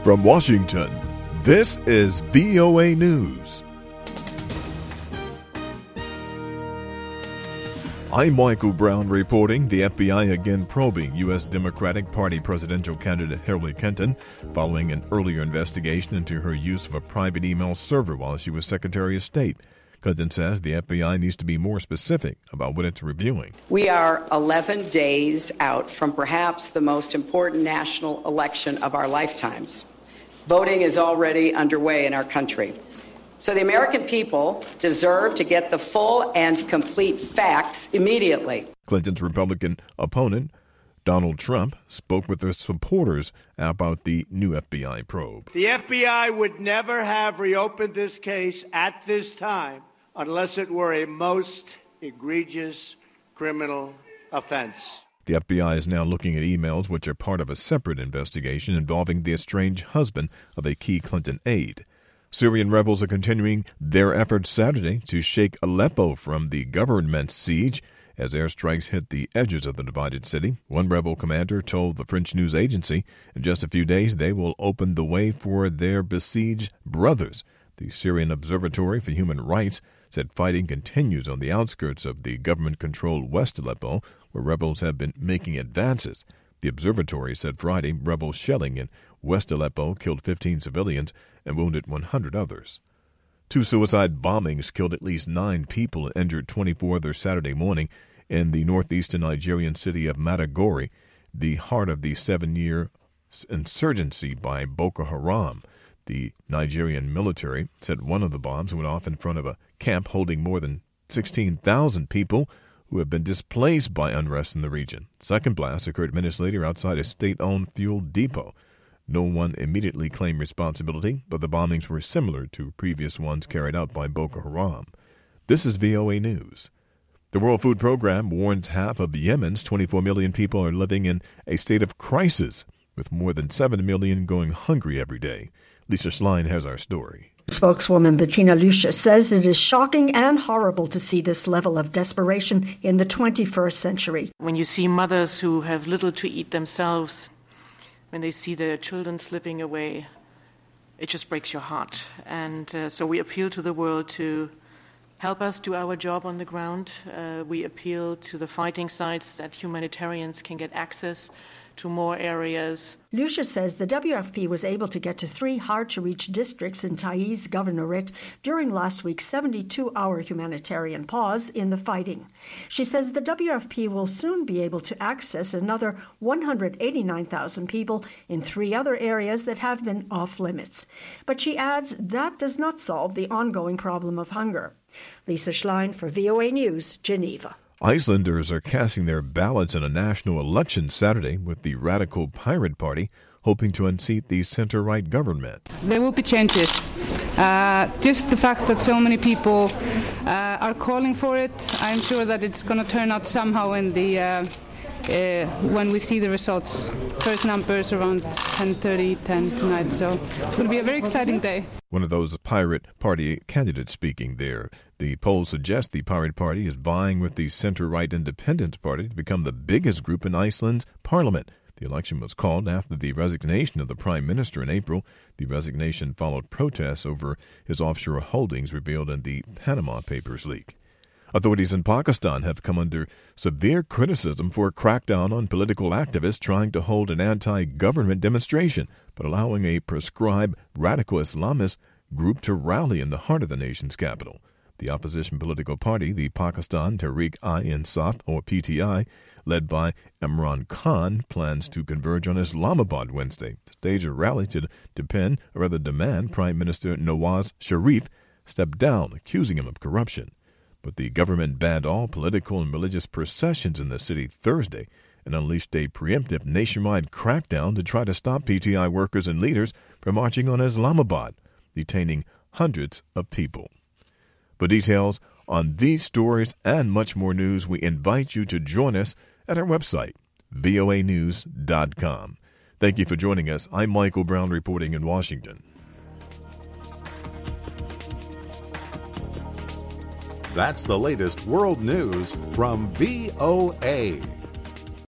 From Washington, this is VOA News. I'm Michael Brown reporting. The FBI again probing U.S. Democratic Party presidential candidate Hillary Clinton following an earlier investigation into her use of a private email server while she was Secretary of State. Clinton says the FBI needs to be more specific about what it's reviewing. We are 11 days out from perhaps the most important national election of our lifetimes. Voting is already underway in our country. So the American people deserve to get the full and complete facts immediately. Clinton's Republican opponent, Donald Trump, spoke with their supporters about the new FBI probe. The FBI would never have reopened this case at this time unless it were a most egregious criminal offense. The FBI is now looking at emails which are part of a separate investigation involving the estranged husband of a key Clinton aide. Syrian rebels are continuing their efforts Saturday to shake Aleppo from the government siege as airstrikes hit the edges of the divided city. One rebel commander told the French news agency in just a few days they will open the way for their besieged brothers. The Syrian Observatory for Human Rights said fighting continues on the outskirts of the government-controlled West Aleppo, where rebels have been making advances. The observatory said Friday rebel shelling in West Aleppo killed 15 civilians and wounded 100 others. Two suicide bombings killed at least 9 people and injured 24 others Saturday morning in the northeastern Nigerian city of Maiduguri, the heart of the 7-year insurgency by Boko Haram. The Nigerian military said one of the bombs went off in front of a camp holding more than 16,000 people who have been displaced by unrest in the region. Second blast occurred minutes later outside a state-owned fuel depot. No one immediately claimed responsibility, but the bombings were similar to previous ones carried out by Boko Haram. This is VOA News. The World Food Program warns half of Yemen's 24 million people are living in a state of crisis, with more than 7 million going hungry every day. Lisa Schlein has our story. Spokeswoman Bettina Lucia says it is shocking and horrible to see this level of desperation in the 21st century. When you see mothers who have little to eat themselves, when they see their children slipping away, it just breaks your heart. And so we appeal to the world to help us do our job on the ground. We appeal to the fighting sides that humanitarians can get access to more areas. Lucia says the WFP was able to get to 3 hard-to-reach districts in Taiz Governorate during last week's 72-hour humanitarian pause in the fighting. She says the WFP will soon be able to access another 189,000 people in 3 other areas that have been off-limits. But she adds that does not solve the ongoing problem of hunger. Lisa Schlein for VOA News, Geneva. Icelanders are casting their ballots in a national election Saturday with the radical Pirate Party hoping to unseat the center-right government. There will be changes. Just the fact that so many people are calling for it, I'm sure that it's going to turn out somehow in the when we see the results. First numbers around 10 tonight, so it's going to be a very exciting day. One of those Pirate Party candidates speaking there. The polls suggest the Pirate Party is vying with the center-right Independence Party to become the biggest group in Iceland's parliament. The election was called after the resignation of the prime minister in April. The resignation followed protests over his offshore holdings revealed in the Panama Papers leak. Authorities in Pakistan have come under severe criticism for a crackdown on political activists trying to hold an anti-government demonstration, but allowing a proscribed radical Islamist group to rally in the heart of the nation's capital. The opposition political party, the Pakistan Tehreek-i-Insaf, or PTI, led by Imran Khan, plans to converge on Islamabad Wednesday to stage a rally to demand Prime Minister Nawaz Sharif step down, accusing him of corruption. But the government banned all political and religious processions in the city Thursday and unleashed a preemptive nationwide crackdown to try to stop PTI workers and leaders from marching on Islamabad, detaining hundreds of people. For details on these stories and much more news, we invite you to join us at our website, voanews.com. Thank you for joining us. I'm Michael Brown reporting in Washington. That's the latest world news from VOA.